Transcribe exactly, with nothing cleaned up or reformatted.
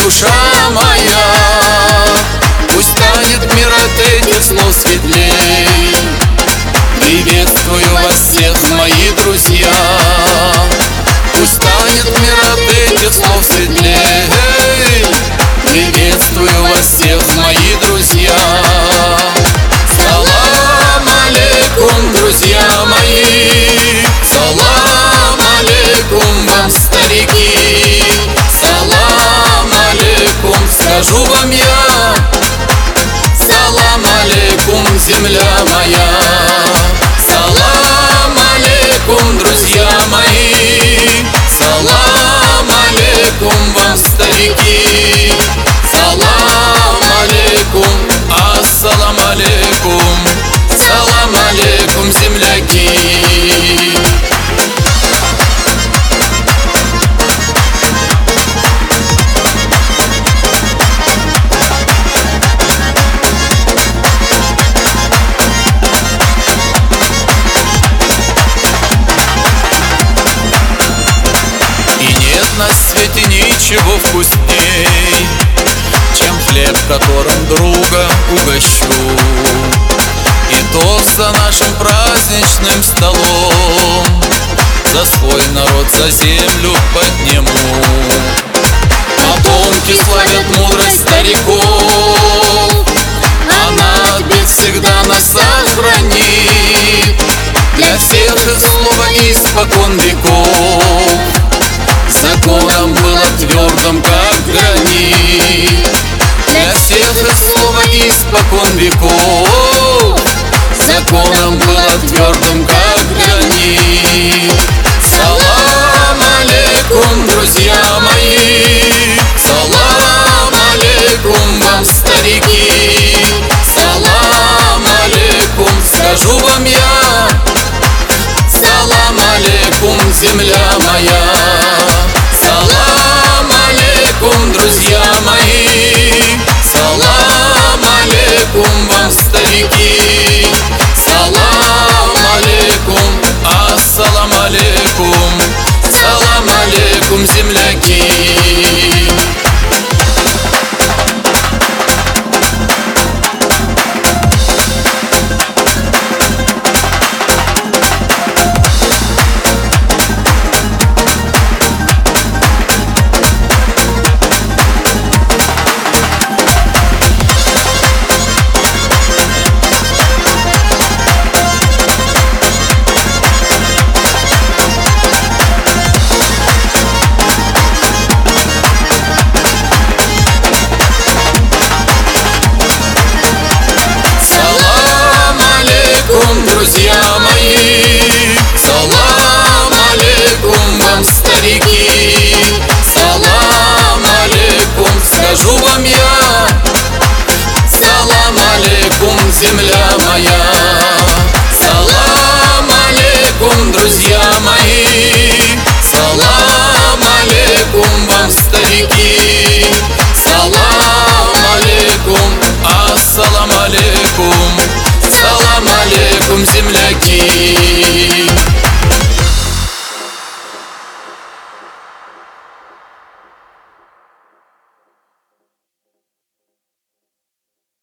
душа моя. Пусть станет мир от этих слов светлей. Приветствую вас всех, мои друзья. Пусть станет мир от этих слов светлей. Приветствую вас всех, мои друзья. Салам алейкум, друзья мои. Салам алейкум вам, старики. Салам алейкум, скажу вам я. Салам алейкум, земля моя. Салам алейкум, друзья мои. Салам алейкум вам, старики. Салам алейкум, ассалам алейкум. Салам алейкум, земляки. На свете ничего вкусней, чем хлеб, которым друга угощу. И тост за нашим праздничным столом, за свой народ, за землю подниму. Потомки славят мудрость стариков, она от бед всегда нас сохранит. Для всех их слово испокон веков законом было твердым, как гранит. Для всех их слово испокон веков законом было твердым, как гранит. Салам алейкум, друзья мои. Салам алейкум вам, старики. Салам алейкум, скажу вам я. Салам алейкум, земля